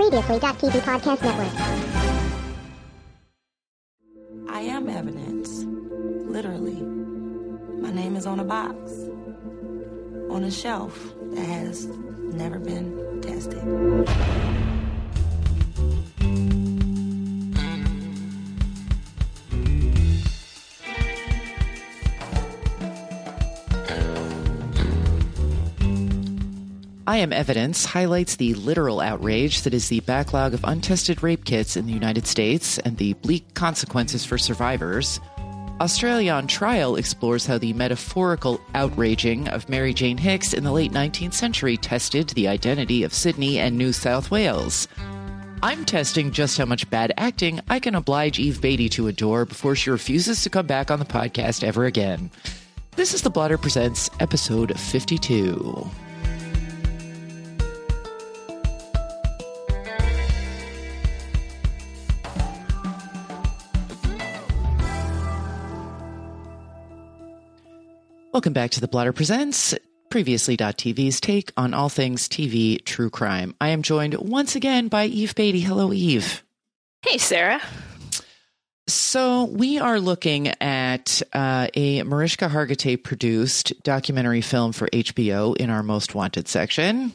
Previously.tv Podcast Network. I am evidence. Literally. My name is on a box. On a shelf that has never been tested. I Am Evidence highlights the literal outrage that is the backlog of untested rape kits in the United States and the bleak consequences for survivors. Australia on Trial explores how the metaphorical outraging of Mary Jane Hicks in the late 19th century tested the identity of Sydney and New South Wales. I'm testing just how much bad acting I can oblige Eve Beatty to endure before she refuses to come back on the podcast ever again. This is The Blotter Presents episode 52. Welcome back to The Blotter Presents, Previously.tv's take on all things TV true crime. I am joined once again by Eve Beatty. Hello, Eve. Hey, Sarah. So we are looking at a Mariska Hargitay-produced documentary film for HBO in our Most Wanted section.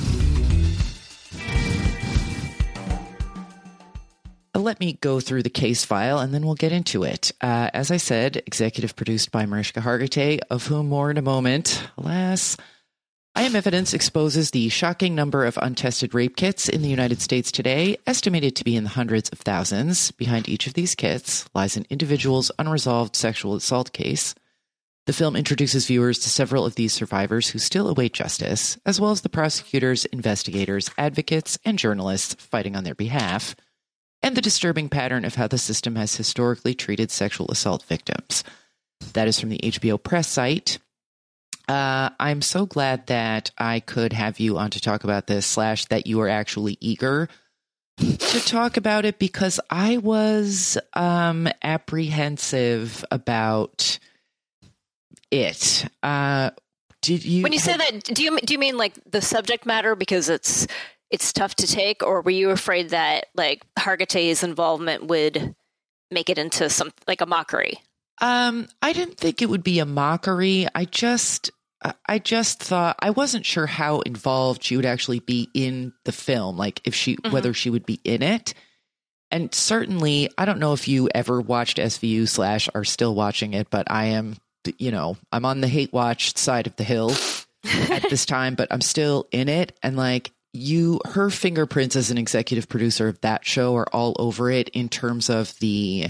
Let me go through the case file and then we'll get into it. As I said, executive produced by Mariska Hargitay, of whom more in a moment. Alas, I Am Evidence exposes the shocking number of untested rape kits in the United States today, estimated to be in the hundreds of thousands. Behind each of these kits lies an individual's unresolved sexual assault case. The film introduces viewers to several of these survivors who still await justice, as well as the prosecutors, investigators, advocates, and journalists fighting on their behalf, and the disturbing pattern of how the system has historically treated sexual assault victims. That is from the HBO Press site. I'm so glad that I could have you on to talk about this, / that you are actually eager to talk about it, because I was apprehensive about it. Did you? When you say that, do you mean like the subject matter because it's tough to take, or were you afraid that like Hargitay's involvement would make it into some like a mockery? I didn't think it would be a mockery. I just thought, I wasn't sure how involved she would actually be in the film, like if she whether she would be in it. And certainly, I don't know if you ever watched SVU / are still watching it, but I am, I'm on the hate watch side of the hill at this time, but I'm still in it. And like, her fingerprints as an executive producer of that show are all over it in terms of the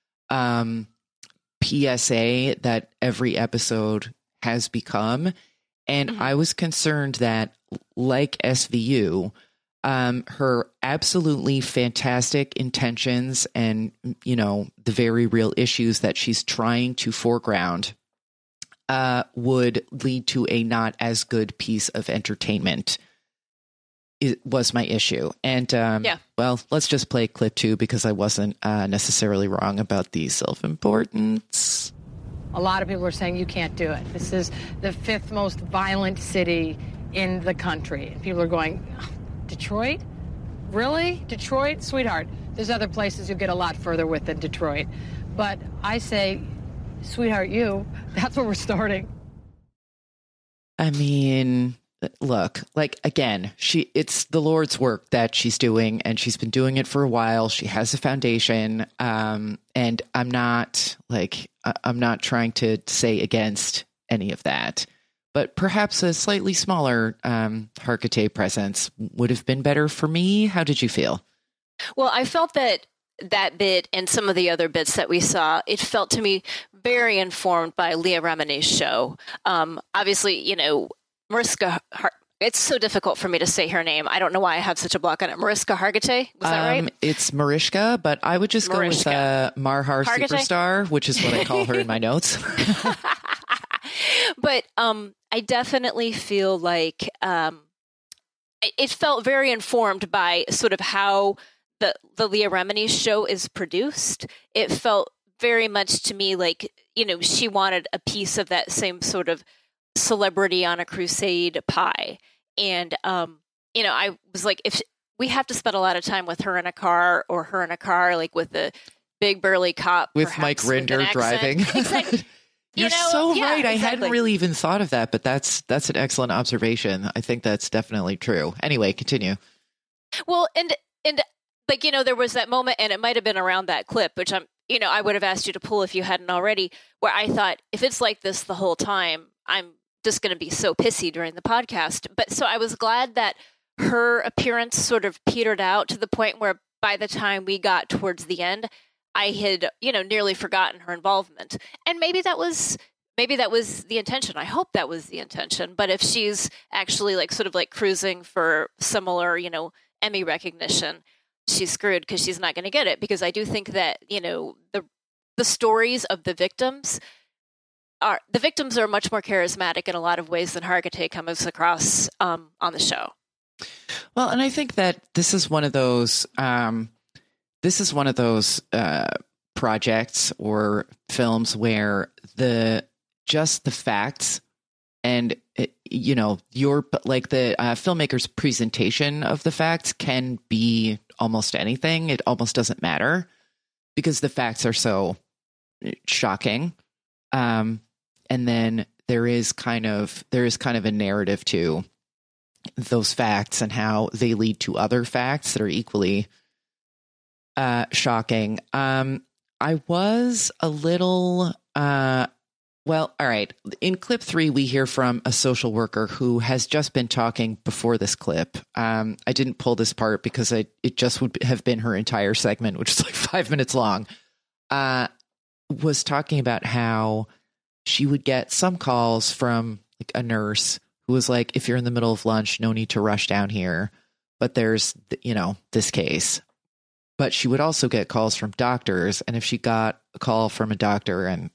PSA that every episode has become. And I was concerned that, like SVU, her absolutely fantastic intentions and, the very real issues that she's trying to foreground would lead to a not as good piece of entertainment. It was my issue. And, well, let's just play clip 2 because I wasn't necessarily wrong about the self-importance. A lot of people are saying you can't do it. This is the 5th most violent city in the country. People are going, Detroit? Really? Detroit? Sweetheart, there's other places you get a lot further with than Detroit. But I say, sweetheart, that's where we're starting. I mean, look, like, again, it's the Lord's work that she's doing, and she's been doing it for a while. She has a foundation. And I'm not trying to say against any of that, but perhaps a slightly smaller Hargitay presence would have been better for me. How did you feel? Well, I felt that bit and some of the other bits that we saw, it felt to me very informed by Leah Remini's show. Obviously, Mariska, it's so difficult for me to say her name. I don't know why I have such a block on it. Mariska Hargitay? Was that right? It's Mariska, but I would just go with Marhar Hargitay? Superstar, which is what I call her in my notes. But I definitely feel like it felt very informed by sort of how the Leah Remini show is produced. It felt very much to me like, she wanted a piece of that same sort of celebrity on a crusade pie. And, I was like, if we have to spend a lot of time with her in a car, or her in a car, like with the big burly cop. With Mike Rinder driving. Exactly. You're so right. I hadn't really even thought of that, but that's an excellent observation. I think that's definitely true. Anyway, continue. Well, and like, there was that moment, and it might have been around that clip, which I would have asked you to pull if you hadn't already, where I thought, if it's like this the whole time, I'm just going to be so pissy during the podcast. But so I was glad that her appearance sort of petered out to the point where by the time we got towards the end, I had, nearly forgotten her involvement. And maybe that was the intention. I hope that was the intention. But if she's actually like sort of like cruising for similar, Emmy recognition, she's screwed, because she's not going to get it. Because I do think that, the stories of the victims are much more charismatic in a lot of ways than Hargitay comes across on the show. Well, and I think that this is one of those projects or films where the facts and the filmmaker's presentation of the facts can be almost anything. It almost doesn't matter because the facts are so shocking. And then there is kind of a narrative to those facts and how they lead to other facts that are equally shocking. I was a little, well, all right. In clip 3, we hear from a social worker who has just been talking before this clip. I didn't pull this part because it just would have been her entire segment, which is like 5 minutes long. Was talking about how she would get some calls from like a nurse who was like, if you're in the middle of lunch, no need to rush down here. But there's, this case. But she would also get calls from doctors. And if she got a call from a doctor and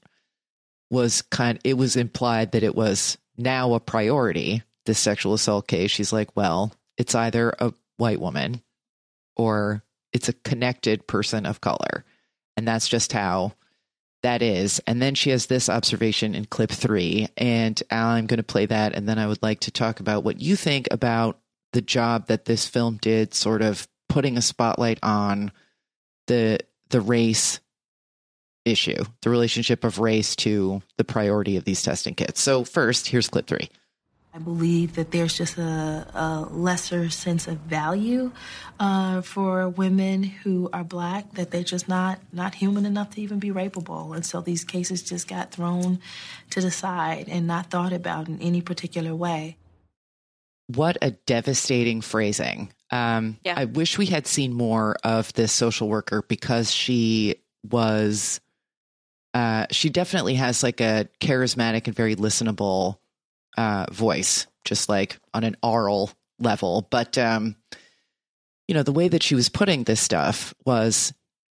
it was implied that it was now a priority, this sexual assault case, she's like, well, it's either a white woman or it's a connected person of color. And that's just how that is. And then she has this observation in clip 3. And I'm going to play that. And then I would like to talk about what you think about the job that this film did, sort of putting a spotlight on the race issue, the relationship of race to the priority of these testing kits. So first, here's clip 3. I believe that there's just a lesser sense of value for women who are Black, that they're just not human enough to even be rapeable. And so these cases just got thrown to the side and not thought about in any particular way. What a devastating phrasing. I wish we had seen more of this social worker, because she definitely has like a charismatic and very listenable voice, just like on an oral level. But, the way that she was putting this stuff was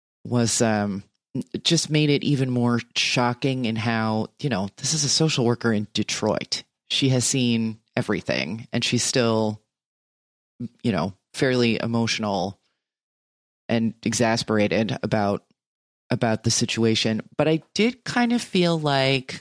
just made it even more shocking in how, this is a social worker in Detroit. She has seen everything, and she's still, fairly emotional and exasperated about the situation. But I did kind of feel like,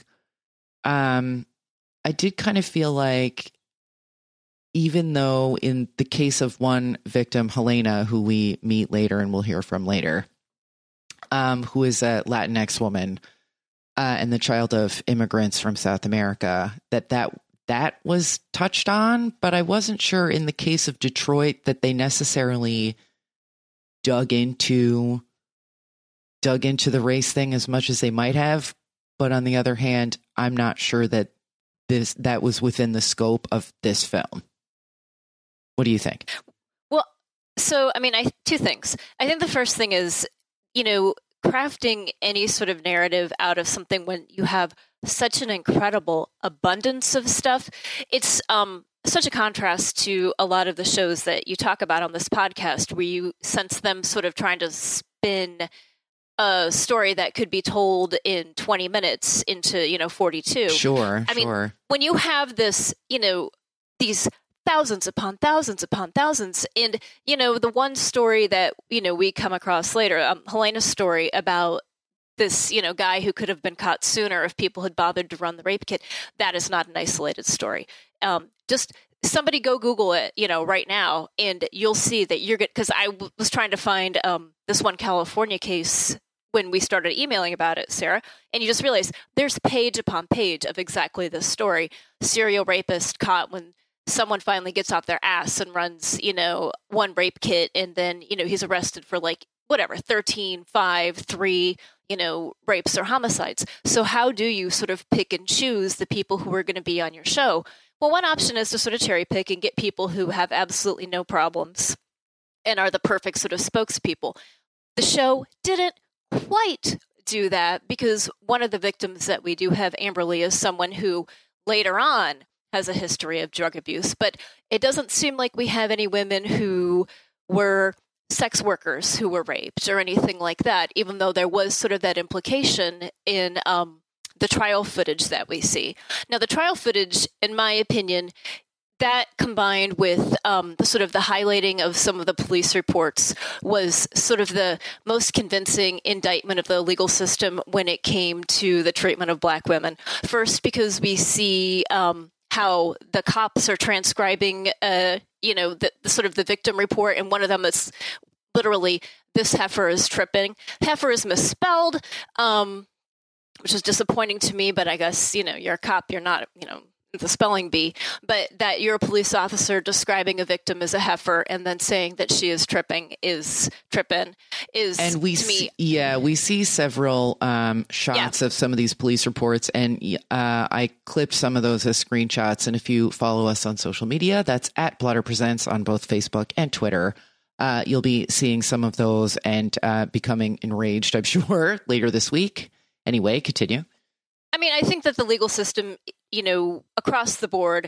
even though in the case of one victim, Helena, who we meet later and we'll hear from later, who is a Latinx woman, and the child of immigrants from South America, that was touched on, but I wasn't sure in the case of Detroit that they necessarily dug into the race thing as much as they might have. But on the other hand, I'm not sure that that was within the scope of this film. What do you think? Well, so, two things. I think the first thing is, crafting any sort of narrative out of something when you have such an incredible abundance of stuff. It's such a contrast to a lot of the shows that you talk about on this podcast, where you sense them sort of trying to spin a story that could be told in 20 minutes into, 42. Sure. I mean, when you have this, these thousands upon thousands upon thousands. And, the one story that, we come across later, Helena's story about this, guy who could have been caught sooner if people had bothered to run the rape kit, that is not an isolated story. Just somebody go Google it, right now, and you'll see that you're good. Because I was trying to find this one California case when we started emailing about it, Sarah, and you just realize there's page upon page of exactly this story. Serial rapist caught when someone finally gets off their ass and runs, one rape kit, and then, he's arrested for 13, 5, 3, rapes or homicides. So how do you sort of pick and choose the people who are going to be on your show? Well, one option is to sort of cherry pick and get people who have absolutely no problems and are the perfect sort of spokespeople. The show didn't quite do that, because one of the victims that we do have, Amberly, is someone who later on has a history of drug abuse, but it doesn't seem like we have any women who were sex workers who were raped or anything like that, even though there was sort of that implication in the trial footage that we see. Now, the trial footage, in my opinion, that combined with the sort of the highlighting of some of the police reports was sort of the most convincing indictment of the legal system when it came to the treatment of Black women. First, because we see how the cops are transcribing, the sort of the victim report, and one of them is literally, "This heifer is tripping." Heifer is misspelled, which is disappointing to me, but I guess, you're a cop, you're not, the spelling bee, but that you're a police officer describing a victim as a heifer and then saying that she is tripping is, and we to me. We see several shots of some of these police reports, and I clipped some of those as screenshots. And if you follow us on social media, that's at Blotter Presents on both Facebook and Twitter. You'll be seeing some of those and becoming enraged, I'm sure, later this week. Anyway, continue. I mean, I think that the legal system, across the board,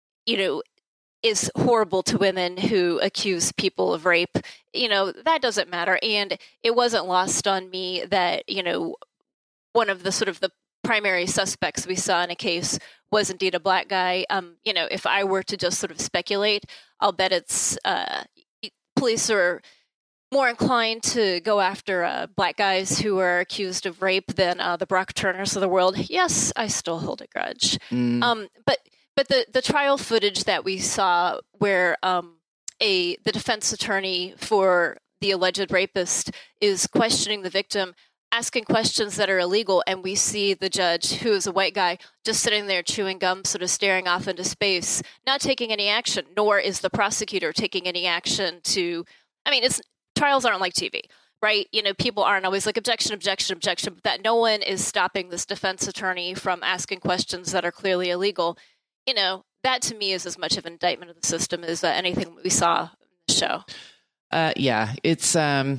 is horrible to women who accuse people of rape. That doesn't matter. And it wasn't lost on me that, one of the sort of the primary suspects we saw in a case was indeed a Black guy. If I were to just sort of speculate, I'll bet it's police are more inclined to go after Black guys who are accused of rape than the Brock Turners of the world. Yes, I still hold a grudge. But the trial footage that we saw where the defense attorney for the alleged rapist is questioning the victim, asking questions that are illegal, and we see the judge, who is a white guy, just sitting there chewing gum, sort of staring off into space, not taking any action, nor is the prosecutor taking any action to, trials aren't like TV, right? People aren't always like objection, but that no one is stopping this defense attorney from asking questions that are clearly illegal. That to me is as much of an indictment of the system as anything we saw in the show. It's,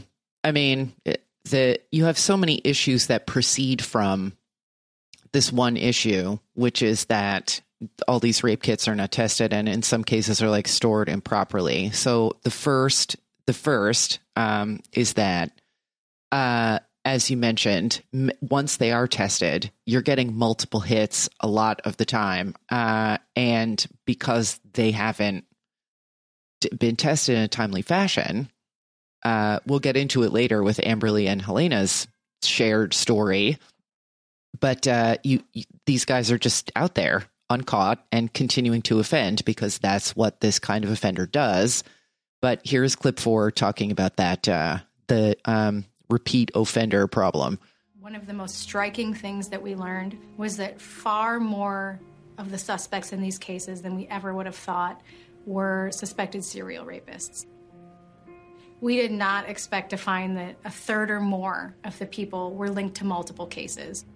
you have so many issues that proceed from this one issue, which is that all these rape kits are not tested, and in some cases are stored improperly. So the first is that, as you mentioned, once they are tested, you're getting multiple hits a lot of the time. And because they haven't been tested in a timely fashion, we'll get into it later with Amberly and Helena's shared story. But these guys are just out there uncaught and continuing to offend because that's what this kind of offender does. But here's clip 4 talking about that, the repeat offender problem. One of the most striking things that we learned was that far more of the suspects in these cases than we ever would have thought were suspected serial rapists. We did not expect to find that a third or more of the people were linked to multiple cases.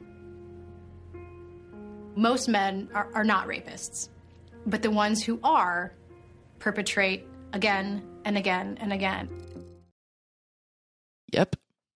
Most men are not rapists, but the ones who are perpetrate again and again and again. Yep.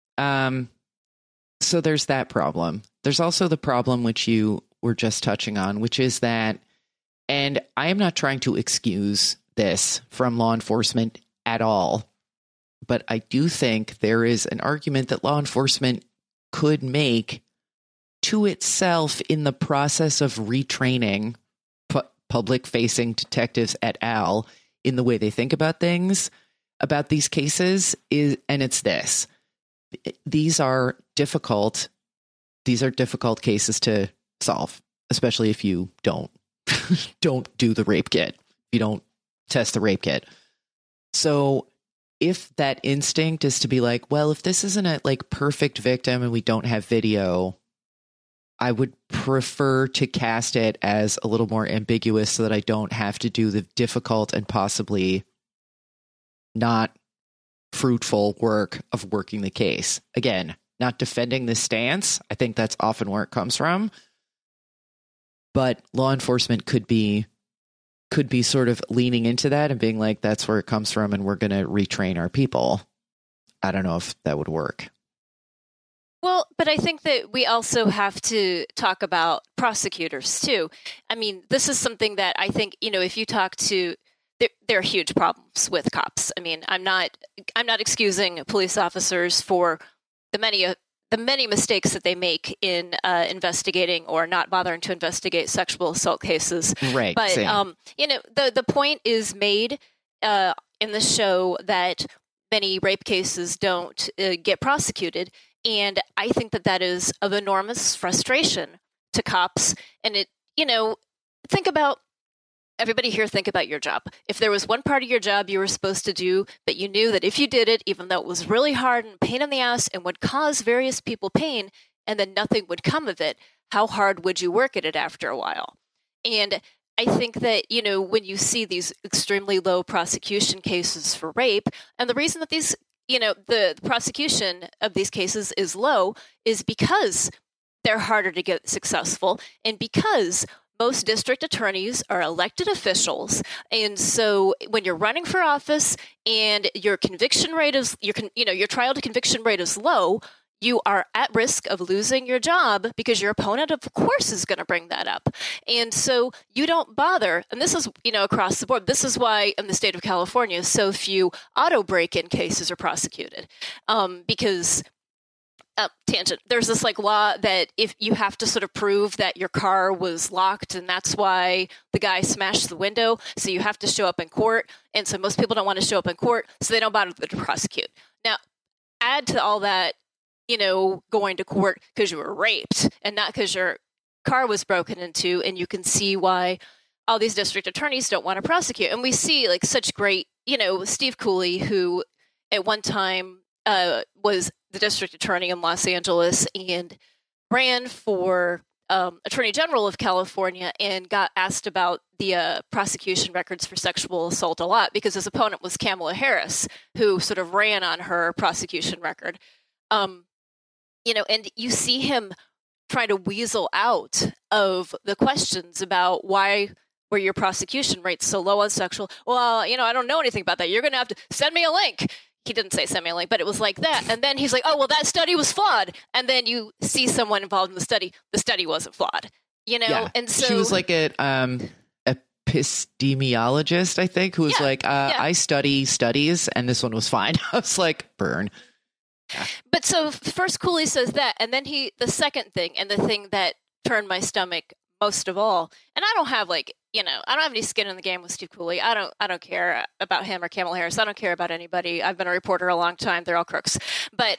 So there's that problem. There's also the problem which you were just touching on, which is that, and I am not trying to excuse this from law enforcement at all, but I do think there is an argument that law enforcement could make to itself in the process of retraining public-facing detectives et al. In the way they think about things, about these cases, and it's this. These are difficult cases to solve, especially if you don't do the rape kit. you don't test the rape kit. So if that instinct is to be like, well, if this isn't a like perfect victim and we don't have video, I would prefer to cast it as a little more ambiguous so that I don't have to do the difficult and possibly not fruitful work of working the case. Again, not defending the stance. I think that's often where it comes from. But law enforcement could be sort of leaning into that and being like, that's where it comes from and we're going to retrain our people. I don't know if that would work. Well, but I think that we also have to talk about prosecutors too. I mean, this is something that I think, if you talk to, there are huge problems with cops. I mean, I'm not excusing police officers for the many mistakes that they make in investigating or not bothering to investigate sexual assault cases. Right. But the point is made in the show that many rape cases don't get prosecuted. And I think that is of enormous frustration to cops. And think about your job. If there was one part of your job you were supposed to do, but you knew that if you did it, even though it was really hard and pain in the ass and would cause various people pain, and then nothing would come of it, how hard would you work at it after a while? And I think that, when you see these extremely low prosecution cases for rape, and the reason that these the prosecution of these cases is low is because they're harder to get successful and because most district attorneys are elected officials. And so when you're running for office and your conviction rate is, your trial to conviction rate is low, you are at risk of losing your job because your opponent, of course, is going to bring that up. And so you don't bother. And this is, across the board. This is why in the state of California, so few auto break-in cases are prosecuted. Because, tangent, there's this law that if you have to sort of prove that your car was locked and that's why the guy smashed the window. So you have to show up in court. And so most people don't want to show up in court. So they don't bother to prosecute. Now, add to all that, going to court because you were raped and not because your car was broken into, and you can see why all these district attorneys don't want to prosecute. And we see such great, Steve Cooley, who at one time was the district attorney in Los Angeles and ran for Attorney General of California and got asked about the prosecution records for sexual assault a lot because his opponent was Kamala Harris, who sort of ran on her prosecution record. And you see him trying to weasel out of the questions about why were your prosecution rates so low on sexual. Well, I don't know anything about that. You're going to have to send me a link. He didn't say send me a link, but it was like that. And then he's like, oh, well, that study was flawed. And then you see someone involved in the study. The study wasn't flawed, Yeah. And so she was like an epistemologist, I think, who was I study studies, and this one was fine. I was like, burn. Yeah. But so first Cooley says that, and then the second thing, and the thing that turned my stomach most of all, and I don't have I don't have any skin in the game with Steve Cooley. I don't care about him or Kamala Harris. I don't care about anybody. I've been a reporter a long time. They're all crooks. But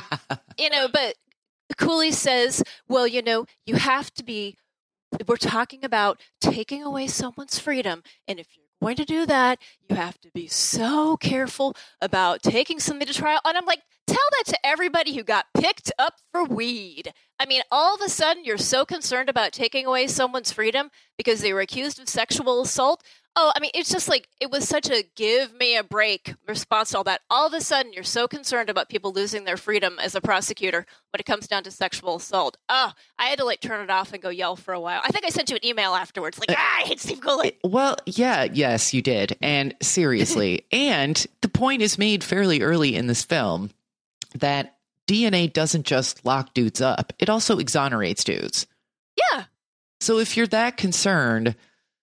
but Cooley says, well, you have to be. We're talking about taking away someone's freedom, and if you're going to do that, you have to be so careful about taking somebody to trial. And I'm like, tell that to everybody who got picked up for weed. I mean, all of a sudden, you're so concerned about taking away someone's freedom because they were accused of sexual assault. Oh, I mean, it's just it was such a give me a break response to all that. All of a sudden, you're so concerned about people losing their freedom as a prosecutor when it comes down to sexual assault. Oh, I had to turn it off and go yell for a while. I think I sent you an email afterwards, I hate Steve Cooley. Well, yes, you did. And seriously, and the point is made fairly early in this film that DNA doesn't just lock dudes up. It also exonerates dudes. Yeah. So if you're that concerned,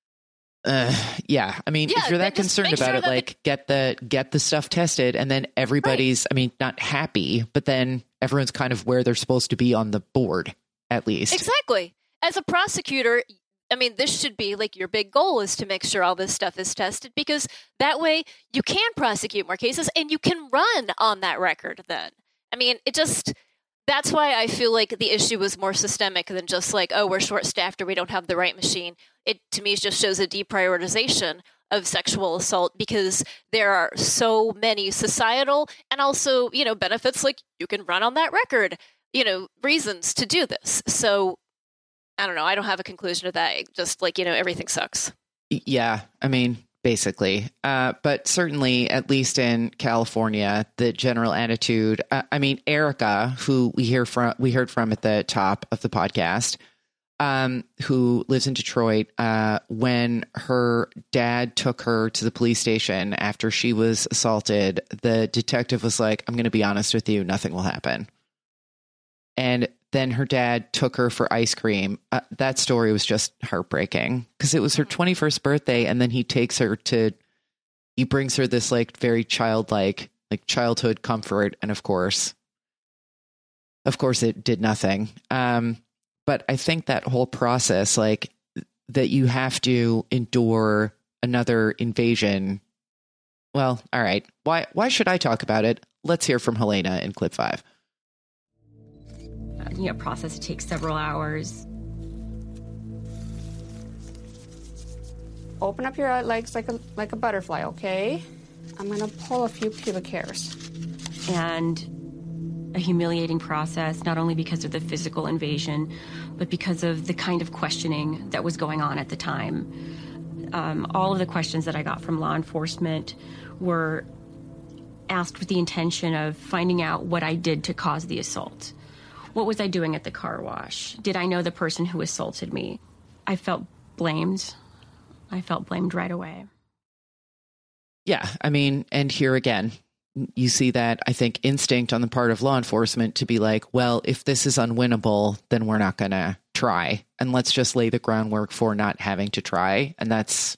if you're that concerned about it, get the stuff tested, and then everybody's, right. Not happy, but then everyone's kind of where they're supposed to be on the board, at least. Exactly. As a prosecutor, this should be your big goal is to make sure all this stuff is tested, because that way you can prosecute more cases and you can run on that record then. That's why I feel like the issue was more systemic than just we're short-staffed or we don't have the right machine. It, to me, just shows a deprioritization of sexual assault because there are so many societal and also, benefits, like you can run on that record, reasons to do this. So I don't know. I don't have a conclusion to that. Just like, everything sucks. Yeah. I mean, basically. But certainly, at least in California, the general attitude, Erica, who we heard from at the top of the podcast, who lives in Detroit, when her dad took her to the police station after she was assaulted, the detective was like, I'm going to be honest with you, nothing will happen. And then her dad took her for ice cream. That story was just heartbreaking because it was her 21st birthday. And then he brings her this like very childlike, like childhood comfort. And of course it did nothing. But I think that whole process, like that you have to endure another invasion. Well, all right. Why should I talk about it? Let's hear from Helena in clip 5. Process takes several hours. Open up your legs like a butterfly, okay? I'm gonna pull a few pubic hairs. And a humiliating process, not only because of the physical invasion, but because of the kind of questioning that was going on at the time. All of the questions that I got from law enforcement were asked with the intention of finding out what I did to cause the assault. What was I doing at the car wash? Did I know the person who assaulted me? I felt blamed. I felt blamed right away. Yeah, and here again, you see that, I think, instinct on the part of law enforcement to be like, well, if this is unwinnable, then we're not going to try. And let's just lay the groundwork for not having to try. And that's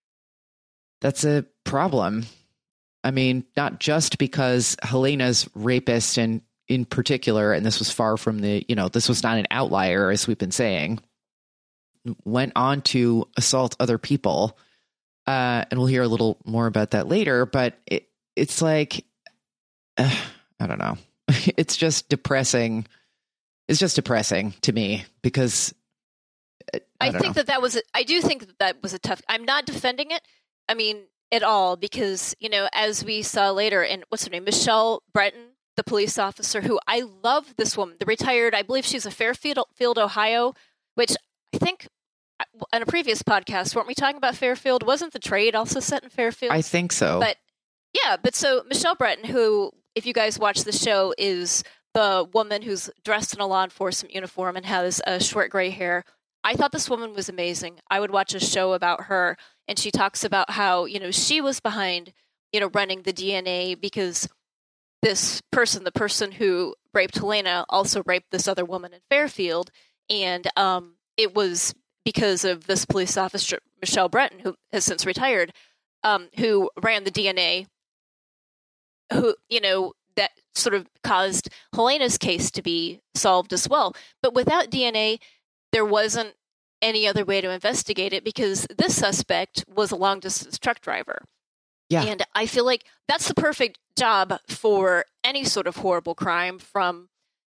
a problem. Not just because Helena's rapist and in particular, and this was far from this was not an outlier, as we've been saying, went on to assault other people. And we'll hear a little more about that later, but it's like, I don't know. It's just depressing. It's just depressing to me because I do think that was a tough, I'm not defending it. At all, because, as we saw later in, what's her name? Michelle Breton, the police officer, who I love this woman, the retired, I believe she's a Fairfield, Ohio, which I think on a previous podcast, weren't we talking about Fairfield? Wasn't The Trade also set in Fairfield? I think so. But so Michelle Breton, who, if you guys watch the show, is the woman who's dressed in a law enforcement uniform and has short gray hair. I thought this woman was amazing. I would watch a show about her, and she talks about how, she was behind, running the DNA because this person, the person who raped Helena, also raped this other woman in Fairfield. And it was because of this police officer, Michelle Breton, who has since retired, who ran the DNA, who, that sort of caused Helena's case to be solved as well. But without DNA, there wasn't any other way to investigate it because this suspect was a long-distance truck driver. Yeah. And I feel like that's the perfect job for any sort of horrible crime, from,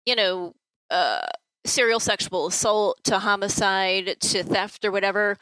serial sexual assault to homicide to theft or whatever.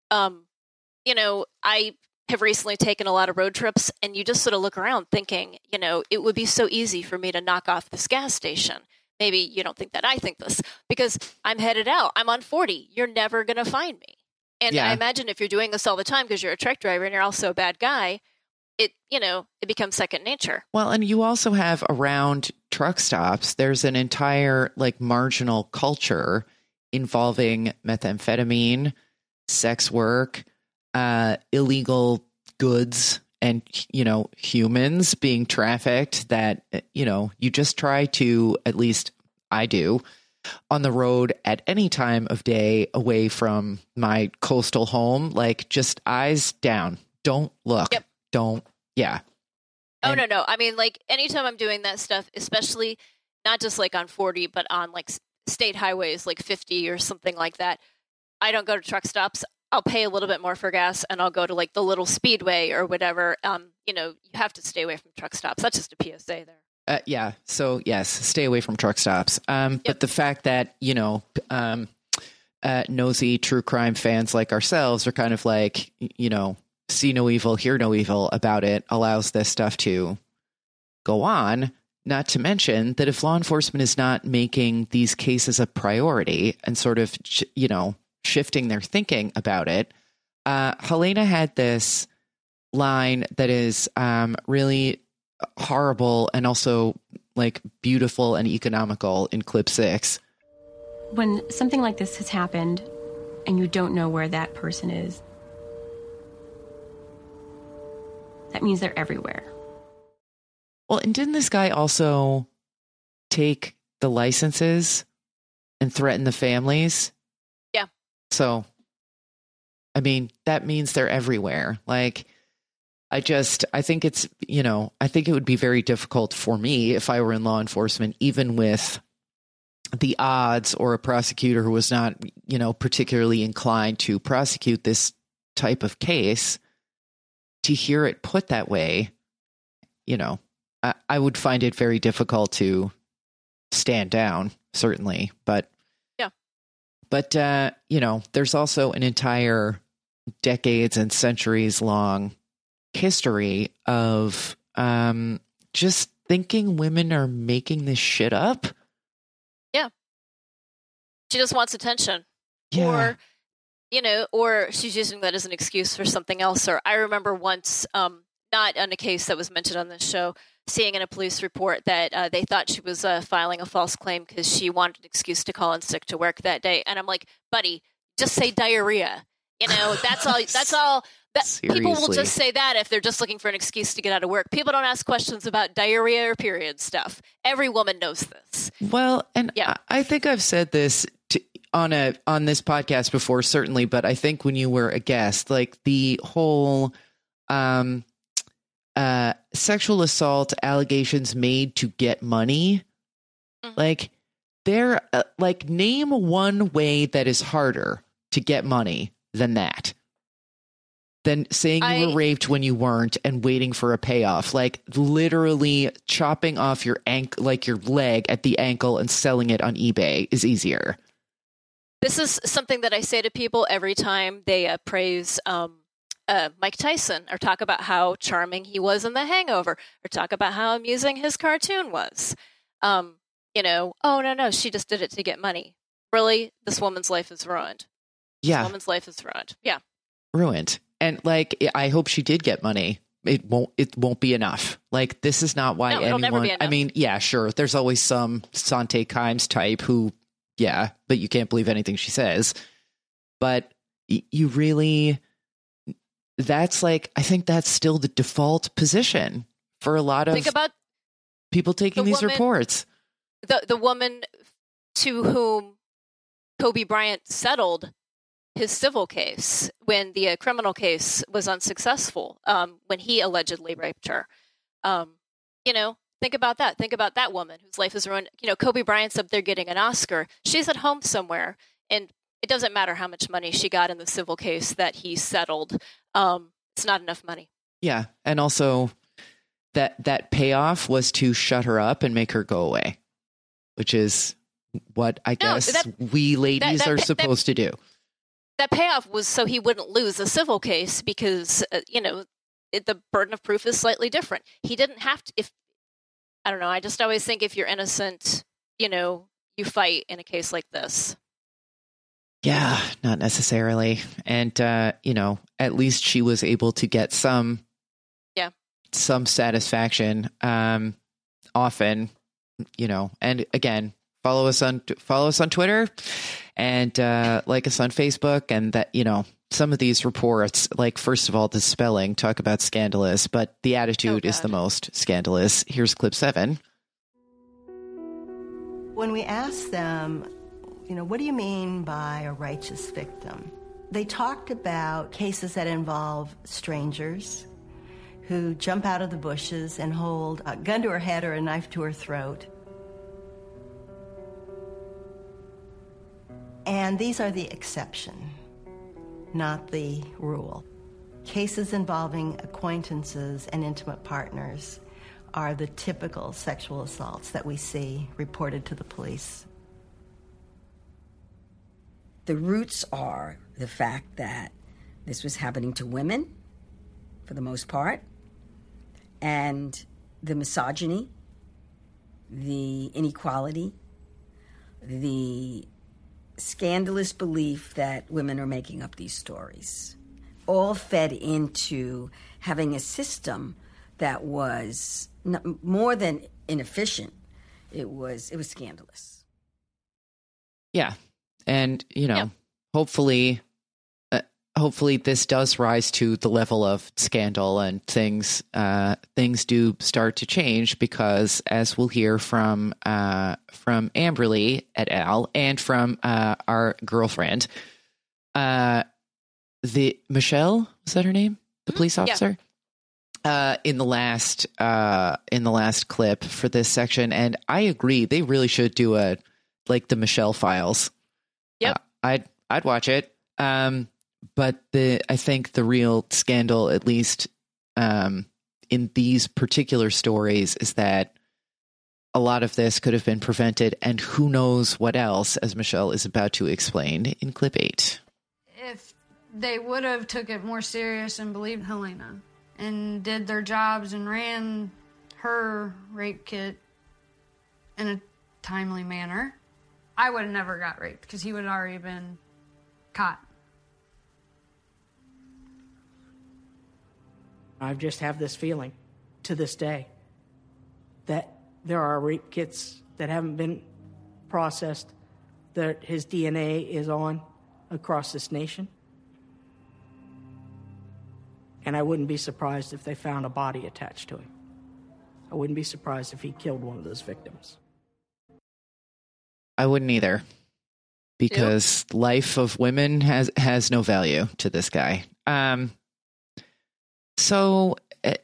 I have recently taken a lot of road trips, and you just sort of look around thinking, it would be so easy for me to knock off this gas station. Maybe you don't think that I think this because I'm headed out. I'm on 40. You're never going to find me. And I imagine if you're doing this all the time because you're a truck driver and you're also a bad guy, it becomes second nature. Well, and you also have around truck stops, there's an entire marginal culture involving methamphetamine, sex work, illegal goods, and, humans being trafficked that, you just try to, at least I do, on the road at any time of day away from my coastal home, just eyes down. Don't look. Yep. Don't. Yeah. Oh, no. Anytime I'm doing that stuff, especially not just on 40, but on state highways, 50 or something like that, I don't go to truck stops. I'll pay a little bit more for gas and I'll go to the little speedway or whatever. You have to stay away from truck stops. That's just a PSA there. Yeah. So yes, stay away from truck stops. But the fact that, nosy true crime fans like ourselves are kind of see no evil, hear no evil about it allows this stuff to go on. Not to mention that if law enforcement is not making these cases a priority and sort of, shifting their thinking about it, Helena had this line that is really horrible and also like beautiful and economical in clip 6. When something like this has happened and you don't know where that person is, that means they're everywhere. Well, and didn't this guy also take the licenses and threaten the families? Yeah. So, I mean, that means they're everywhere. Like, I think it's, I think it would be very difficult for me if I were in law enforcement, even with the odds or a prosecutor who was not, particularly inclined to prosecute this type of case, to hear it put that way, I would find it very difficult to stand down, certainly. But, yeah. But, there's also an entire decades and centuries long history of just thinking women are making this shit up. Yeah. She just wants attention. Yeah. Or she's using that as an excuse for something else. Or I remember once, not on a case that was mentioned on this show, seeing in a police report that they thought she was filing a false claim because she wanted an excuse to call in sick to work that day. And I'm like, buddy, just say diarrhea. That's all. That's all. People will just say that if they're just looking for an excuse to get out of work. People don't ask questions about diarrhea or period stuff. Every woman knows this. Well, and yeah. I think I've said this on this podcast before, certainly, but I think when you were a guest, like the whole sexual assault allegations made to get money, like they're like, name one way that is harder to get money than that. Than saying you were raped when you weren't and waiting for a payoff. Like literally chopping off your your leg at the ankle and selling it on eBay is easier. This is something that I say to people every time they praise Mike Tyson or talk about how charming he was in The Hangover or talk about how amusing his cartoon was. Oh, no, she just did it to get money. Really? This woman's life is ruined. Yeah. This woman's life is ruined. Yeah. Ruined. And I hope she did get money. It won't be enough. Like, this is not why anyone, never be enough. I mean, yeah, sure. There's always some Sante Kimes type who, yeah, but you can't believe anything she says. But you really, that's like, I think that's still the default position for a lot of people taking these reports. The woman to whom Kobe Bryant settled his civil case when the criminal case was unsuccessful, when he allegedly raped her. Think about that. Think about that woman whose life is ruined. Kobe Bryant's up there getting an Oscar. She's at home somewhere, and it doesn't matter how much money she got in the civil case that he settled. It's not enough money. Yeah, and also that payoff was to shut her up and make her go away, which is what I guess we ladies are supposed to do. That payoff was so he wouldn't lose a civil case because, the burden of proof is slightly different. He didn't have to, I don't know, I just always think if you're innocent, you fight in a case like this. Yeah, not necessarily. And, at least she was able to get some satisfaction, often, and again, follow us on Twitter and like us on Facebook, and that, some of these reports, like, first of all, the spelling, talk about scandalous, but the attitude is the most scandalous. Here's clip 7. When we asked them, what do you mean by a righteous victim? They talked about cases that involve strangers who jump out of the bushes and hold a gun to her head or a knife to her throat. And these are the exception, not the rule. Cases involving acquaintances and intimate partners are the typical sexual assaults that we see reported to the police. The roots are the fact that this was happening to women, for the most part, and the misogyny, the inequality, the scandalous belief that women are making up these stories, all fed into having a system that was more than inefficient. It was scandalous. Yeah. And, hopefully this does rise to the level of scandal and things do start to change, because as we'll hear from Amberly et al. And from our girlfriend, Michelle, was that her name? The police officer? Yeah. In the last clip for this section. And I agree, they really should do the Michelle Files. Yep. I'd watch it. But I think the real scandal, at least in these particular stories, is that a lot of this could have been prevented, and who knows what else, as Michelle is about to explain in clip 8. If they would have took it more serious and believed Helena and did their jobs and ran her rape kit in a timely manner, I would have never got raped, because he would have already been caught. I just have this feeling to this day that there are rape kits that haven't been processed that his DNA is on across this nation. And I wouldn't be surprised if they found a body attached to him. I wouldn't be surprised if he killed one of those victims. I wouldn't either, because life of women has no value to this guy. So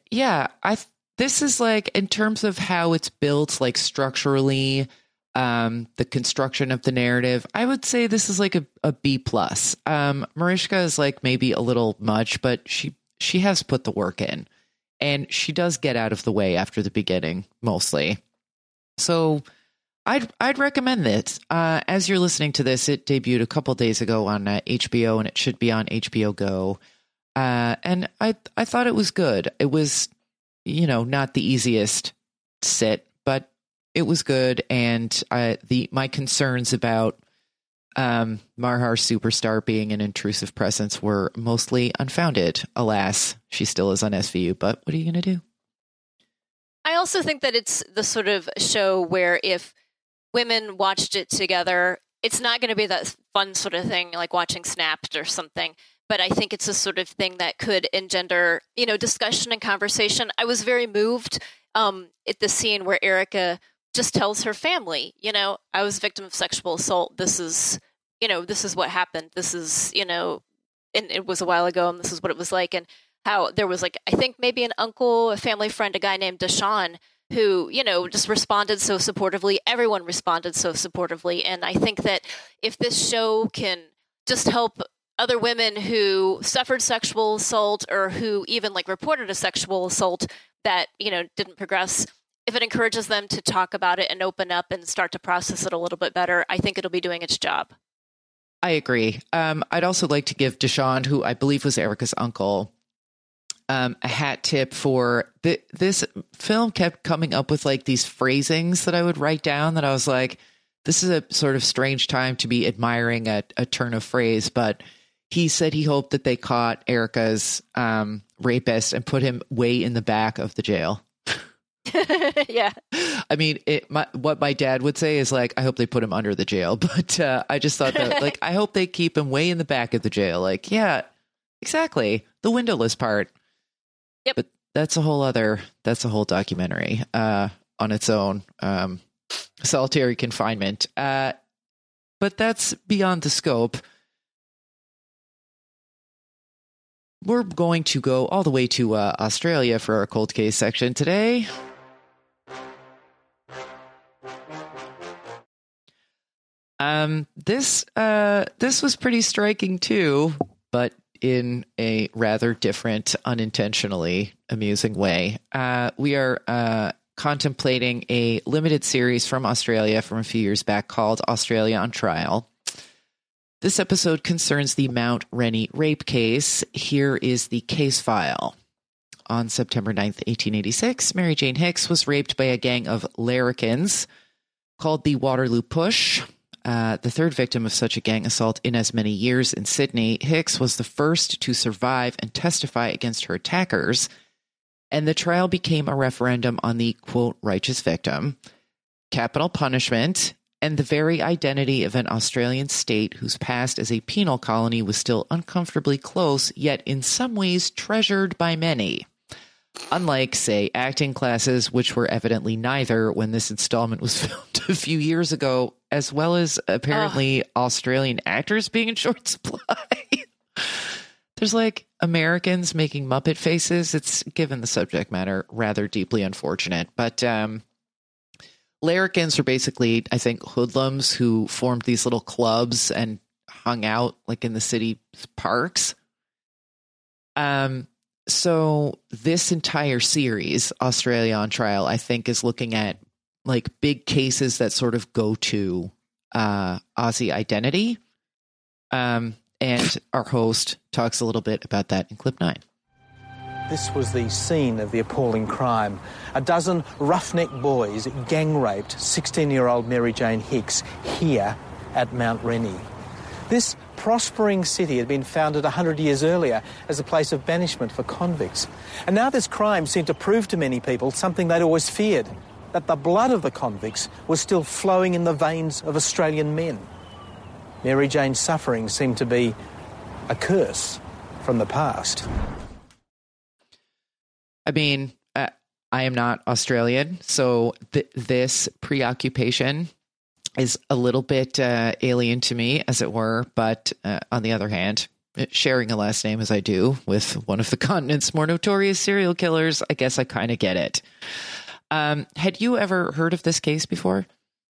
this is in terms of how it's built, structurally, the construction of the narrative, I would say this is a B+. Mariska is maybe a little much, but she has put the work in, and she does get out of the way after the beginning, mostly. So I'd recommend this. As you're listening to this, it debuted a couple days ago on HBO, and it should be on HBO Go. And I thought it was good. It was, not the easiest sit, but it was good. And my concerns about Marhar Superstar being an intrusive presence were mostly unfounded. Alas, she still is on SVU, but what are you going to do? I also think that it's the sort of show where if women watched it together, it's not going to be that fun sort of thing like watching Snapped or something. But I think it's a sort of thing that could engender, discussion and conversation. I was very moved at the scene where Erica just tells her family, I was a victim of sexual assault. This is what happened. This is, and it was a while ago, and this is what it was like. And how there was I think maybe an uncle, a family friend, a guy named Deshaun, who, just responded so supportively. Everyone responded so supportively. And I think that if this show can just help other women who suffered sexual assault or who even reported a sexual assault that, didn't progress, if it encourages them to talk about it and open up and start to process it a little bit better, I think it'll be doing its job. I agree. I'd also like to give Deshaun, who I believe was Erica's uncle, a hat tip for this film kept coming up with these phrasings that I would write down that I was like, this is a sort of strange time to be admiring a turn of phrase, but he said he hoped that they caught Erica's rapist and put him way in the back of the jail. Yeah. I mean, what my dad would say is I hope they put him under the jail. But I just thought that I hope they keep him way in the back of the jail. Yeah, exactly. The windowless part. Yep. But that's a whole documentary on its own. Solitary confinement. But that's beyond the scope. We're going to go all the way to Australia for our cold case section today. This was pretty striking too, but in a rather different, unintentionally amusing way. We are contemplating a limited series from Australia from a few years back called Australia on Trial. This episode concerns the Mount Rennie rape case. Here is the case file. On September 9th, 1886, Mary Jane Hicks was raped by a gang of larrikins called the Waterloo Push. The third victim of such a gang assault in as many years in Sydney. Hicks was the first to survive and testify against her attackers, and the trial became a referendum on the, quote, righteous victim, capital punishment, and the very identity of an Australian state whose past as a penal colony was still uncomfortably close, yet in some ways treasured by many. Unlike, say, acting classes, which were evidently neither when this installment was filmed a few years ago, as well as apparently Australian actors being in short supply. There's like Americans making Muppet faces. It's, given the subject matter, rather deeply unfortunate. But larrikins are basically, I think, hoodlums who formed these little clubs and hung out like in the city parks. So this entire series, Australia on Trial, I think is looking at like big cases that sort of go to Aussie identity. And our host talks a little bit about that in clip 9. This was the scene of the appalling crime. A dozen roughneck boys gang-raped 16-year-old Mary Jane Hicks here at Mount Rennie. This prospering city had been founded 100 years earlier as a place of banishment for convicts. And now this crime seemed to prove to many people something they'd always feared, that the blood of the convicts was still flowing in the veins of Australian men. Mary Jane's suffering seemed to be a curse from the past. I mean, I am not Australian, so this preoccupation is a little bit alien to me, as it were. But on the other hand, sharing a last name as I do with one of the continent's more notorious serial killers, I guess I kind of get it. Had you ever heard of this case before?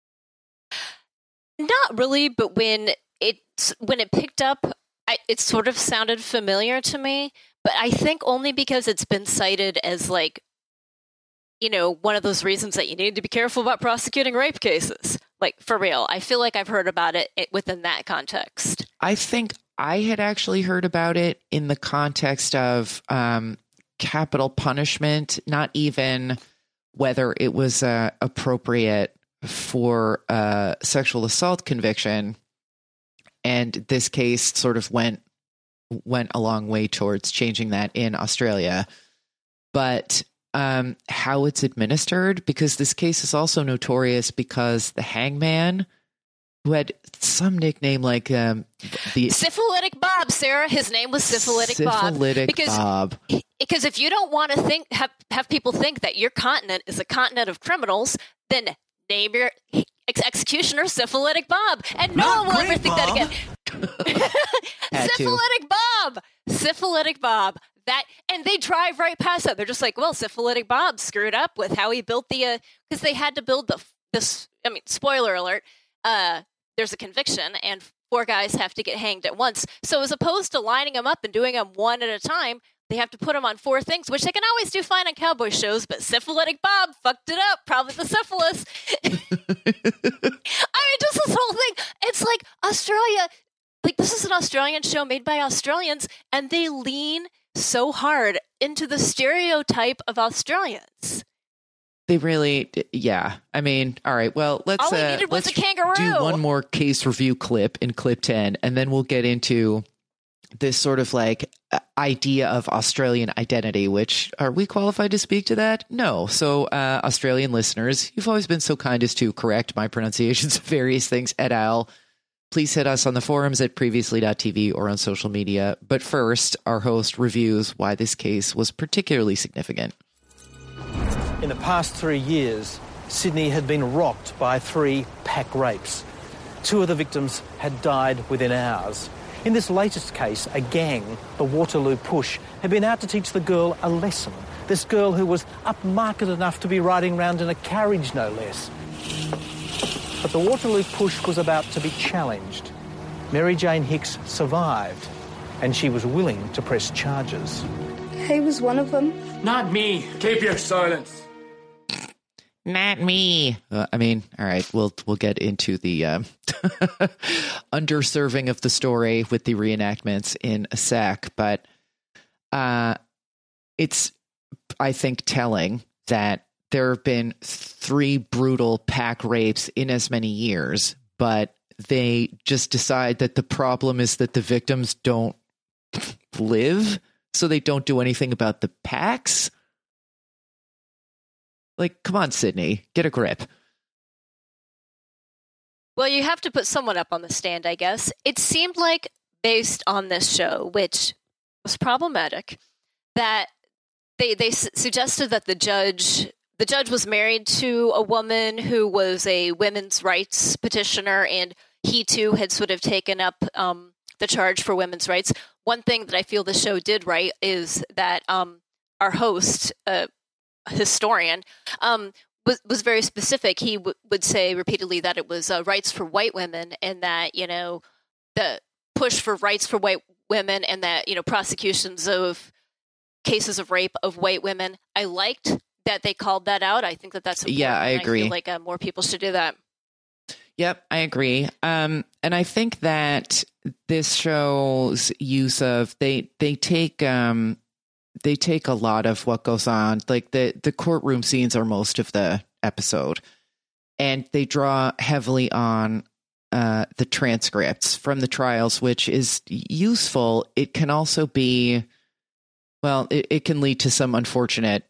Not really, but when it picked up, it sort of sounded familiar to me. But I think only because it's been cited as like, you know, one of those reasons that you need to be careful about prosecuting rape cases. Like, for real. I feel like I've heard about it within that context. I think I had actually heard about it in the context of capital punishment, not even whether it was appropriate for a sexual assault conviction. And this case sort of went a long way towards changing that in Australia. But how it's administered, because this case is also notorious because the hangman, who had some nickname like the Syphilitic Bob, Sarah. His name was Syphilitic Bob. Bob. Because if you don't want to have people think that your continent is a continent of criminals, then name your executioner Syphilitic Bob, and no one will ever think that again. Syphilitic Bob, Syphilitic Bob. That, and they drive right past that. They're just like, well, Syphilitic Bob screwed up with how he built the, because they had to build this. I mean, spoiler alert. There's a conviction, and 4 guys have to get hanged at once. So as opposed to lining them up and doing them one at a time, they have to put them on 4 things, which they can always do fine on cowboy shows. But Syphilitic Bob fucked it up. Probably the syphilis. I mean, just this whole thing. It's like Australia. Like, this is an Australian show made by Australians, and they lean so hard into the stereotype of Australians. They really, yeah. I mean, all right. Well, let's a kangaroo. Do one more case review clip in clip 10, and then we'll get into this sort of like idea of Australian identity. Which, are we qualified to speak to that? No. So, Australian listeners, you've always been so kind as to correct my pronunciations of various things et al. Please hit us on the forums at previously.tv or on social media. But first, our host reviews why this case was particularly significant. In the past 3 years, Sydney had been rocked by 3 pack rapes. 2 of the victims had died within hours. In this latest case, a gang, the Waterloo Push, had been out to teach the girl a lesson. This girl who was upmarket enough to be riding around in a carriage, no less. But the Waterloo Push was about to be challenged. Mary Jane Hicks survived, and she was willing to press charges. He was one of them. Not me. Keep your silence. Not me. I mean, all right, we'll get into the underserving of the story with the reenactments in a sec, but it's I think, telling that there have been 3 brutal pack rapes in as many years, but they just decide that the problem is that the victims don't live, so they don't do anything about the packs. Like, come on, Sydney, get a grip. Well, you have to put someone up on the stand, I guess. It seemed like, based on this show, which was problematic, that they suggested that the judge was married to a woman who was a women's rights petitioner, and he too had sort of taken up the charge for women's rights. One thing that I feel the show did right is that our host, historian, was very specific. He would say repeatedly that it was rights for white women, and that, you know, the push for rights for white women, and that, you know, prosecutions of cases of rape of white women. I liked that they called that out. I think that that's important. Yeah, I agree. I feel like more people should do that. Yep, I agree. And I think that this show's use of they take a lot of what goes on. Like the courtroom scenes are most of the episode, and they draw heavily on the transcripts from the trials, which is useful. It can also be, well, it can lead to some unfortunate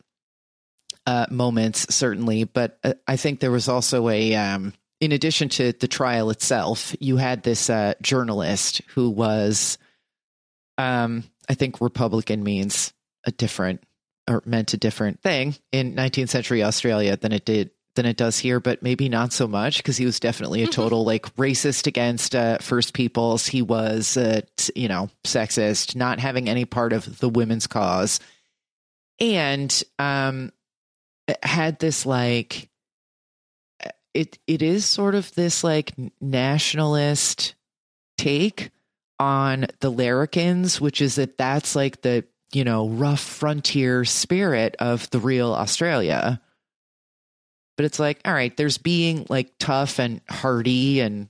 moments, certainly. But I think there was also in addition to the trial itself, you had this journalist who was, I think Republican means meant a different thing in 19th century Australia than it does here, but maybe not so much, because he was definitely a total like racist against First Peoples. He was, sexist, not having any part of the women's cause, and had this like, it is sort of this like nationalist take on the Larrikins, which is that's like the, you know, rough frontier spirit of the real Australia. But it's like, all right, there's being like tough and hardy and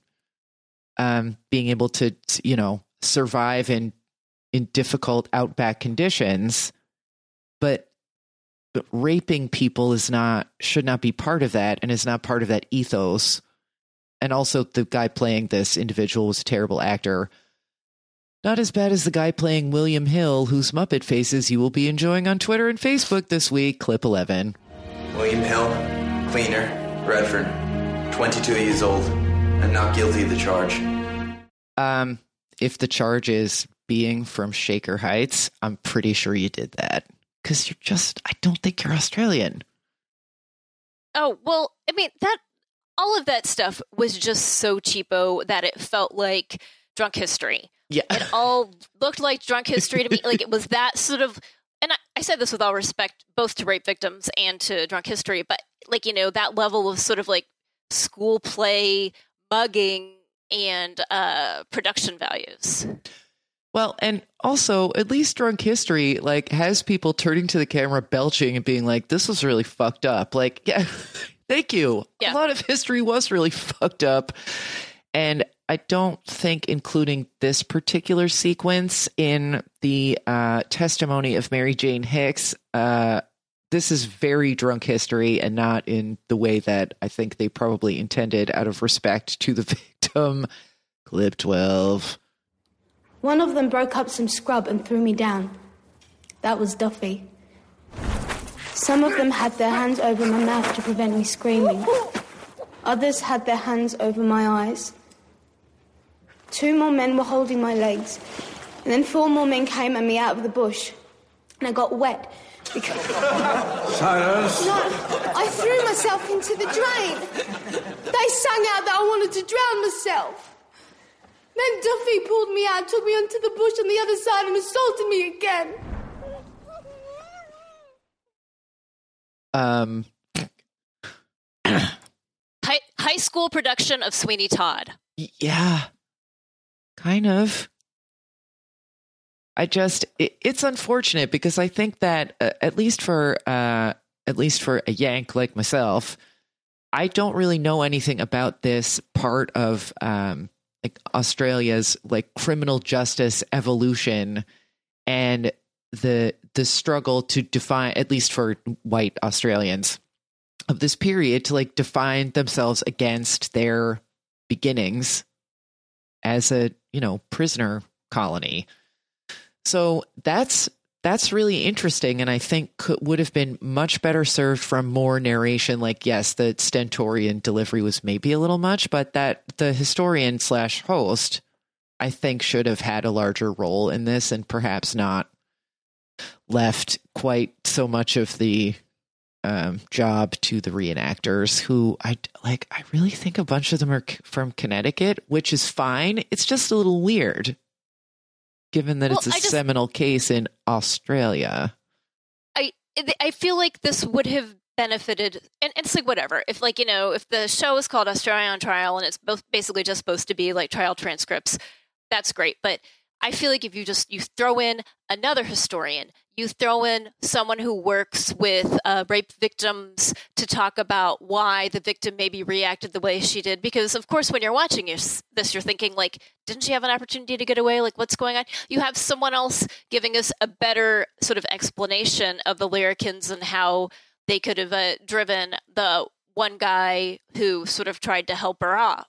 being able to, you know, survive in difficult outback conditions, but raping people should not be part of that, and is not part of that ethos. And also, the guy playing this individual was a terrible actor. Not as bad as the guy playing William Hill, whose Muppet faces you will be enjoying on Twitter and Facebook this week. Clip 11. William Hill, cleaner, Redford, 22 years old, and not guilty of the charge. If the charge is being from Shaker Heights, I'm pretty sure you did that. Because I don't think you're Australian. Oh, well, I mean, all of that stuff was just so cheapo that it felt like Drunk History. Yeah. It all looked like Drunk History to me. Like, it was that sort of, and I said this with all respect, both to rape victims and to Drunk History, but like, you know, that level of sort of like school play, mugging, and production values. Well, and also, at least Drunk History, like, has people turning to the camera, belching, and being like, this was really fucked up. Like, yeah, thank you. Yeah. A lot of history was really fucked up. And I don't think including this particular sequence in the testimony of Mary Jane Hicks, this is very Drunk History, and not in the way that I think they probably intended out of respect to the victim. Clip 12. One of them broke up some scrub and threw me down. That was Duffy. Some of them had their hands over my mouth to prevent me screaming. Others had their hands over my eyes. 2 more men were holding my legs. And then 4 more men came at me out of the bush. And I got wet because... Silence! No, I threw myself into the drain. They sang out that I wanted to drown myself. Then Duffy pulled me out, took me onto the bush on the other side and assaulted me again. High school production of Sweeney Todd. Yeah, kind of. It's unfortunate, because I think that at least for a Yank like myself, I don't really know anything about this part of like Australia's like criminal justice evolution, and the struggle to define, at least for white Australians of this period, to like define themselves against their beginnings as a, prisoner colony. So that's really interesting, and I think would have been much better served from more narration. Like, yes, the stentorian delivery was maybe a little much, but that the historian / host, I think, should have had a larger role in this, and perhaps not left quite so much of the job to the reenactors, who I really think a bunch of them are from Connecticut, which is fine. It's just a little weird, given that it's a seminal case in Australia. I feel like this would have benefited, and it's like whatever. If if the show is called Australia on Trial and it's basically just supposed to be like trial transcripts, that's great. But I feel like if you throw in another historian, you throw in someone who works with rape victims to talk about why the victim maybe reacted the way she did. Because, of course, when you're watching this, you're thinking, like, didn't she have an opportunity to get away? Like, what's going on? You have someone else giving us a better sort of explanation of the Larrikins and how they could have driven the one guy who sort of tried to help her off.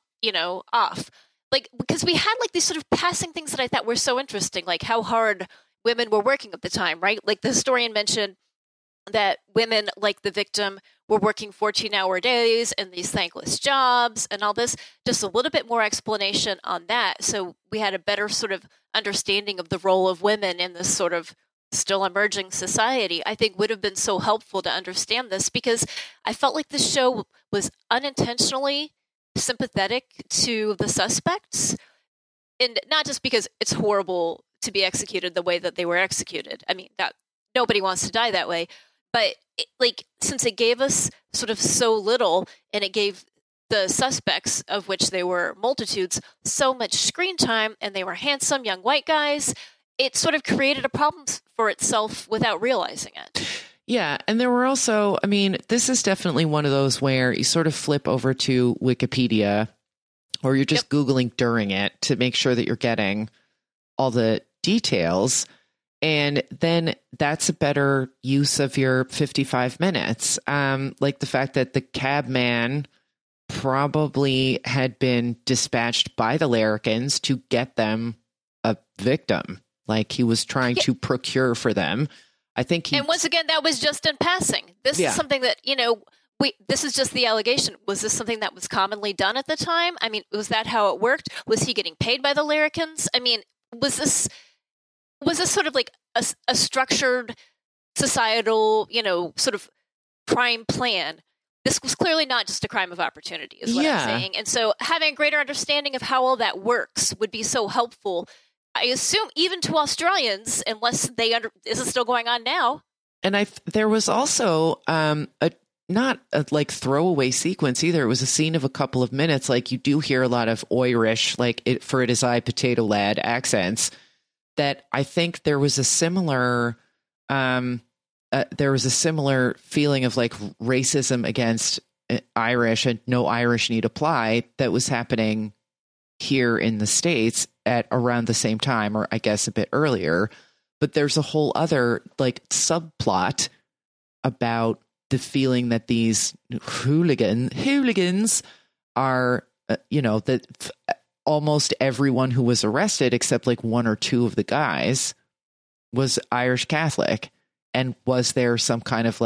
Like, because we had like these sort of passing things that I thought were so interesting, like how hard women were working at the time, right? Like the historian mentioned that women, like the victim, were working 14-hour days and these thankless jobs and all this. Just a little bit more explanation on that. So we had a better sort of understanding of the role of women in this sort of still emerging society, I think would have been so helpful to understand this, because I felt like the show was unintentionally sympathetic to the suspects, and not just because it's horrible to be executed the way that they were executed. I mean, that nobody wants to die that way, but since it gave us sort of so little, and it gave the suspects, of which they were multitudes, so much screen time, and they were handsome young white guys, it sort of created a problem for itself without realizing it. Yeah. And there were also, I mean, this is definitely one of those where you sort of flip over to Wikipedia, or you're just Googling during it to make sure that you're getting all the details. And then that's a better use of your 55 minutes. Like the fact that the cabman probably had been dispatched by the Larrikins to get them a victim. Like he was trying to procure for them. I think and once again, that was just in passing. This is something that, this is just the allegation. Was this something that was commonly done at the time? I mean, was that how it worked? Was he getting paid by the Larrikins? I mean, was this sort of like a structured societal, sort of crime plan? This was clearly not just a crime of opportunity, is what I'm saying. And so having a greater understanding of how all that works would be so helpful, I assume, even to Australians, unless is it still going on now? And there was also not a throwaway sequence either. It was a scene of a couple of minutes. Like you do hear a lot of Irish, for it is I, potato lad accents. That I think there was a similar feeling of like racism against Irish and no Irish need apply that was happening here in the States at around the same time, or I guess a bit earlier. But there's a whole other subplot about the feeling that these hooligans are, that almost everyone who was arrested, except one or two of the guys, was Irish Catholic. And was there some kind of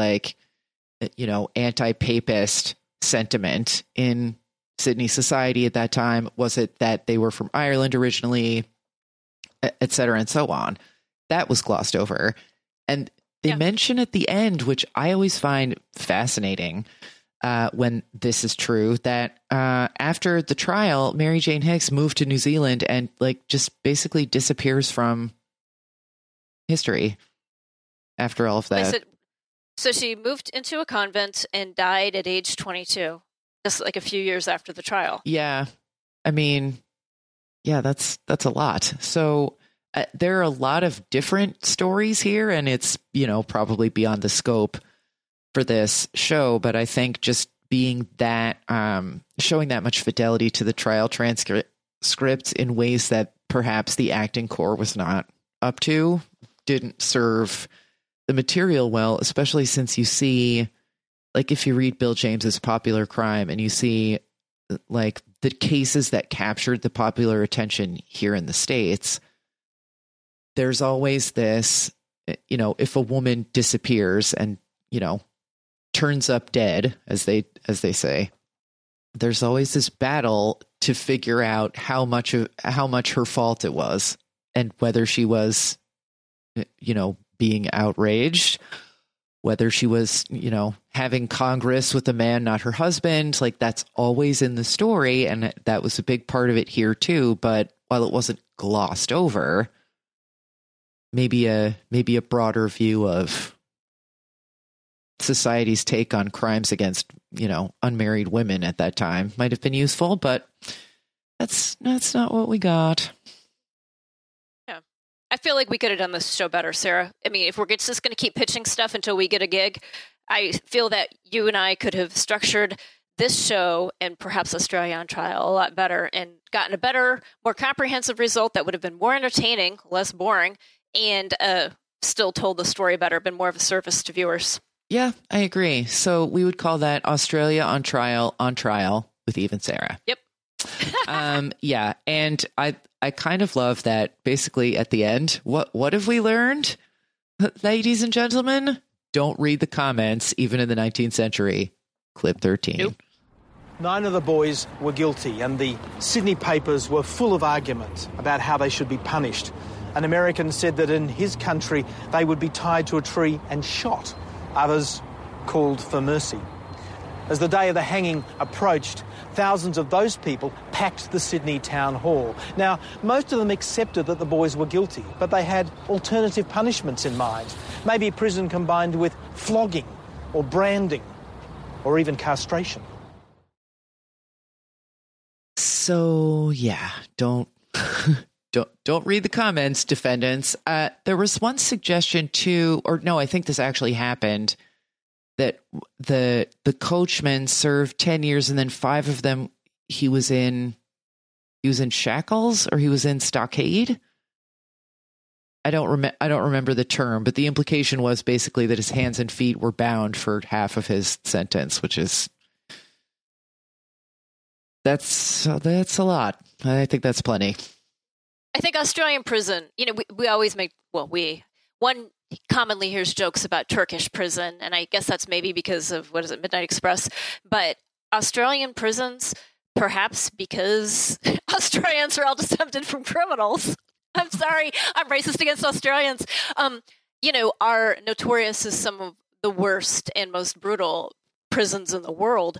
anti-papist sentiment in Sydney society at that time? Was it that they were from Ireland originally, et cetera, and so on? That was glossed over. And they mention at the end, which I always find fascinating when this is true, that after the trial, Mary Jane Hicks moved to New Zealand and just basically disappears from history after all of that. So she moved into a convent and died at age 22. Just a few years after the trial. Yeah. I mean, that's a lot. So there are a lot of different stories here, and it's, probably beyond the scope for this show. But I think just being that, showing that much fidelity to the trial transcripts in ways that perhaps the acting corps was not up to, didn't serve the material well, especially since you see, like, if you read Bill James's Popular Crime and you see like the cases that captured the popular attention here in the States, there's always this, you know, if a woman disappears and, you know, turns up dead, as they say, there's always this battle to figure out how much her fault it was and whether she was, you know, being outraged, whether she was, you know, having congress with a man, not her husband. Like, that's always in the story. And that was a big part of it here too. But while it wasn't glossed over, maybe a broader view of society's take on crimes against, you know, unmarried women at that time might have been useful, but that's not what we got. Yeah. I feel like we could have done this show better, Sarah. I mean, if we're just going to keep pitching stuff until we get a gig, I feel that you and I could have structured this show and perhaps Australia on Trial a lot better and gotten a better, more comprehensive result that would have been more entertaining, less boring, and still told the story better, been more of a service to viewers. Yeah, I agree. So we would call that Australia on Trial with Eve and Sarah. Yep. Yeah. And I kind of love that basically at the end, what have we learned? Ladies and gentlemen, don't read the comments, even in the 19th century. Clip 13. Nope. 9 of the boys were guilty, and the Sydney papers were full of argument about how they should be punished. An American said that in his country they would be tied to a tree and shot. Others called for mercy. As the day of the hanging approached, thousands of those people packed the Sydney Town Hall. Now, most of them accepted that the boys were guilty, but they had alternative punishments in mind. Maybe prison combined with flogging or branding or even castration. So, yeah, don't read the comments, defendants. There was one suggestion too, or no, I think this actually happened, that the coachman served 10 years and then 5 of them he was in shackles or he was in stockade. I don't remember the term, but the implication was basically that his hands and feet were bound for half of his sentence, which is that's a lot. I think that's plenty. I think Australian prison, you know, we always make, one commonly hears jokes about Turkish prison, and I guess that's maybe because of, Midnight Express, but Australian prisons, perhaps because Australians are all descended from criminals. I'm sorry, I'm racist against Australians. You know, are notorious as some of the worst and most brutal prisons in the world.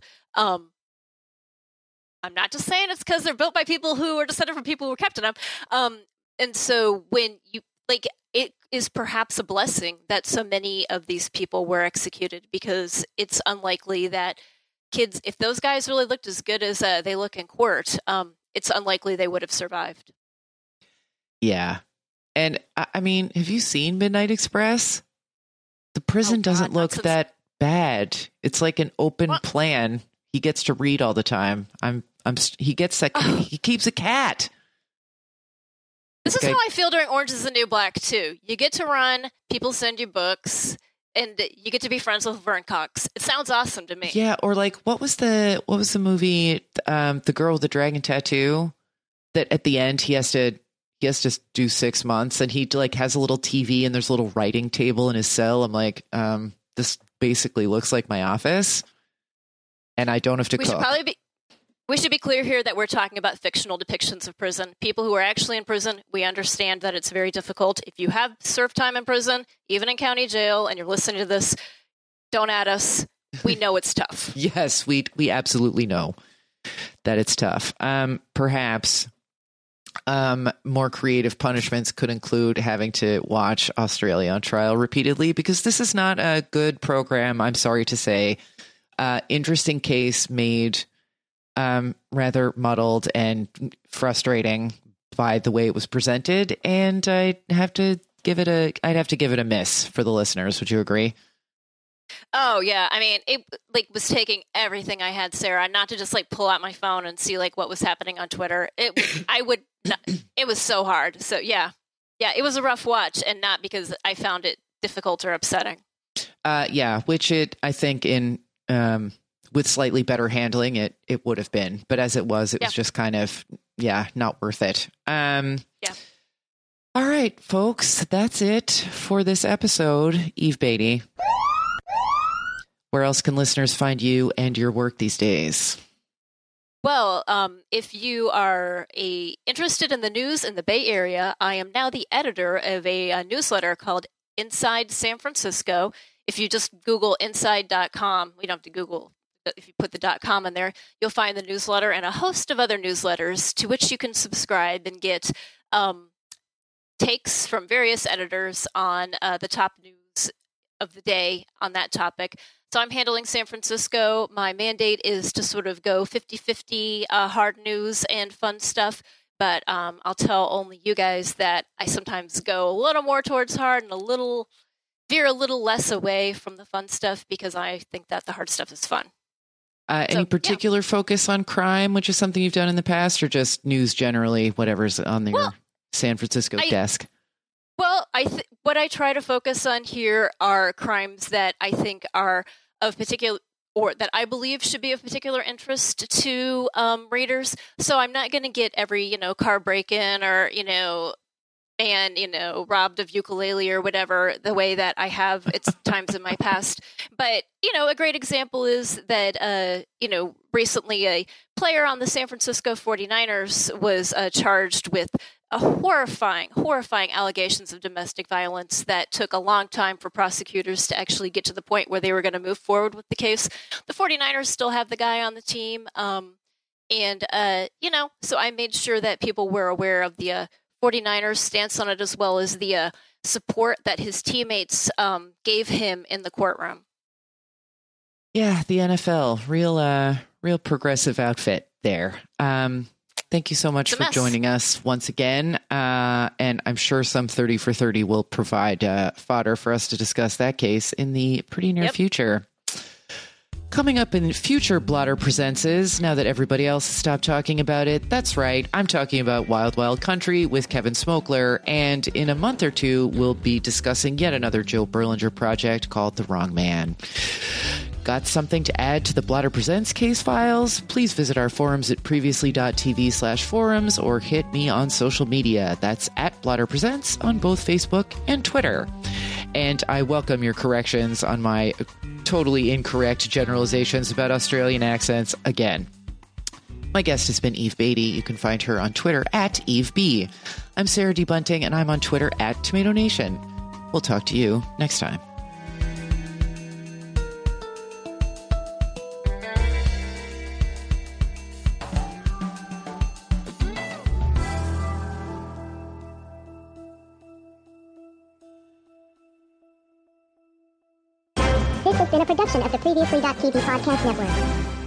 I'm not just saying it's because they're built by people who are descended from people who were kept in them. And so when you, like, it is perhaps a blessing that so many of these people were executed, because it's unlikely that kids, if those guys really looked as good as they look in court, it's unlikely they would have survived. Yeah. And I mean, have you seen Midnight Express? The prison doesn't look that bad. It's like an open plan. He gets to read all the time. He gets that. He keeps a cat. This is how I feel during Orange is the New Black too. You get to run, people send you books, and you get to be friends with Vern Cox. It sounds awesome to me. Yeah, or like what was the movie? The girl with the dragon tattoo. That at the end he has to do 6 months, and he like has a little TV and there's a little writing table in his cell. I'm like, this basically looks like my office, and I don't have to cook. We should be clear here that we're talking about fictional depictions of prison. People who are actually in prison, we understand that it's very difficult. If you have served time in prison, even in county jail, and you're listening to this, don't at us. We know it's tough. Yes, we absolutely know that it's tough. Perhaps more creative punishments could include having to watch Australia on Trial repeatedly, because this is not a good program, I'm sorry to say. Interesting case made rather muddled and frustrating by the way it was presented, and I'd have to give it a miss for the listeners. Would you agree? Oh yeah, I mean, it like was taking everything I had, Sarah, not to just like pull out my phone and see like what was happening on Twitter. It was so hard. So yeah. Yeah, it was a rough watch, and not because I found it difficult or upsetting. Yeah, which I think in with slightly better handling, it would have been. But as it was just kind of, not worth it. Yeah. All right, folks, that's it for this episode. Eve Beatty, where else can listeners find you and your work these days? Well, if you are interested in the news in the Bay Area, I am now the editor of a newsletter called Inside San Francisco. If you just Google inside.com, we don't have to Google. If you put the .com in there, you'll find the newsletter and a host of other newsletters to which you can subscribe and get takes from various editors on the top news of the day on that topic. So I'm handling San Francisco. My mandate is to sort of go 50-50 hard news and fun stuff. But I'll tell only you guys that I sometimes go a little more towards hard and veer a little less away from the fun stuff because I think that the hard stuff is fun. Any particular focus on crime, which is something you've done in the past, or just news generally, whatever's on your San Francisco desk? Well, what I try to focus on here are crimes that I think are of particular, or that I believe should be of particular interest to readers. So I'm not going to get every, car break-in or, and, robbed of ukulele or whatever, the way that I have at times in my past. But, a great example is that, recently a player on the San Francisco 49ers was charged with horrifying allegations of domestic violence that took a long time for prosecutors to actually get to the point where they were going to move forward with the case. The 49ers still have the guy on the team. So I made sure that people were aware of the 49ers stance on it, as well as the support that his teammates gave him in the courtroom. Yeah, the NFL, real progressive outfit there. Thank you so much for joining us once again. And I'm sure some 30 for 30 will provide fodder for us to discuss that case in the pretty near future. Coming up in future Blotter Presents, now that everybody else has stopped talking about it, that's right, I'm talking about Wild Wild Country with Kevin Smokler, and in a month or two, we'll be discussing yet another Joe Berlinger project called The Wrong Man. Got something to add to the Blotter Presents case files? Please visit our forums at previously.tv/forums or hit me on social media. That's at Blotter Presents on both Facebook and Twitter. And I welcome your corrections on my totally incorrect generalizations about Australian accents again. My guest has been Eve Beatty. You can find her on Twitter at Eve B. I'm Sarah D. Bunting, and I'm on Twitter at Tomato Nation. We'll talk to you next time. This has been a production of the Previously.tv Podcast Network.